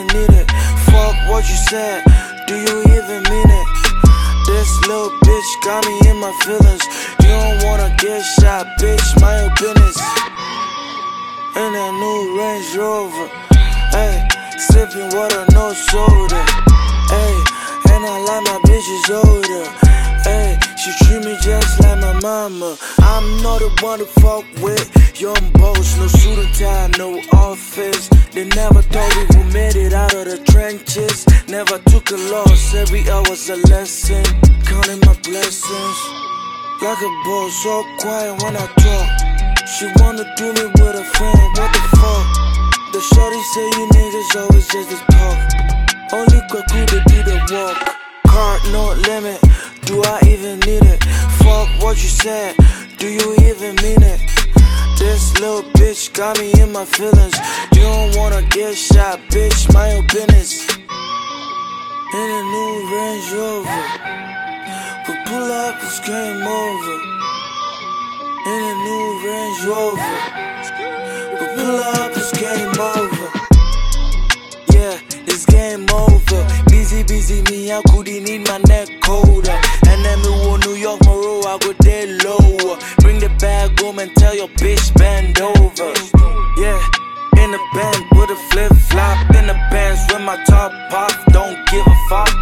need it? Fuck what you said, do you even mean it? This little bitch got me in my feelings. You don't wanna get shot, bitch, my business. In that new Range Rover, ayy, sipping water, no soda, ayy, and I like my bitches older, ayy, she treat me just like my mama. I'm not the one to fuck with, young boss, no suit and tie, no office. They never thought we would made it out of the trenches. Never took a loss, every hour was a lesson. Counting my blessings, like a boss, so quiet when I talk. She wanna do me with a friend, what the fuck? The shorty say you niggas always just this talk. Only Kwaku to do the walk. Card no limit, do I even need it? Fuck what you said, do you even mean it? This little bitch got me in my feelings. You don't wanna get shot, bitch, my business. In a new Range Rover, we pull up, it's game over. In a new Range Rover, we pull up, it's game over. Yeah, it's game over. Busy, me, I couldn't need my neck colder. And then me want New York, Monroe, I go there lower. Bring the bag home and tell your bitch bend over. Yeah, in the band with a flip flop. In the bands with my top off, don't give a fuck.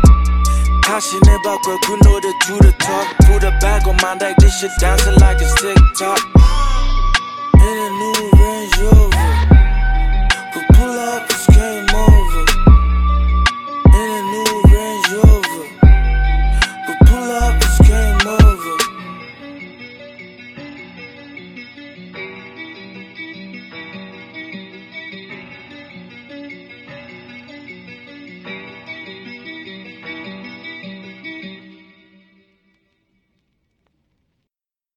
Passionate about Kwaku, know the to the talk. Put a bag on my neck, this shit dancing like it's TikTok.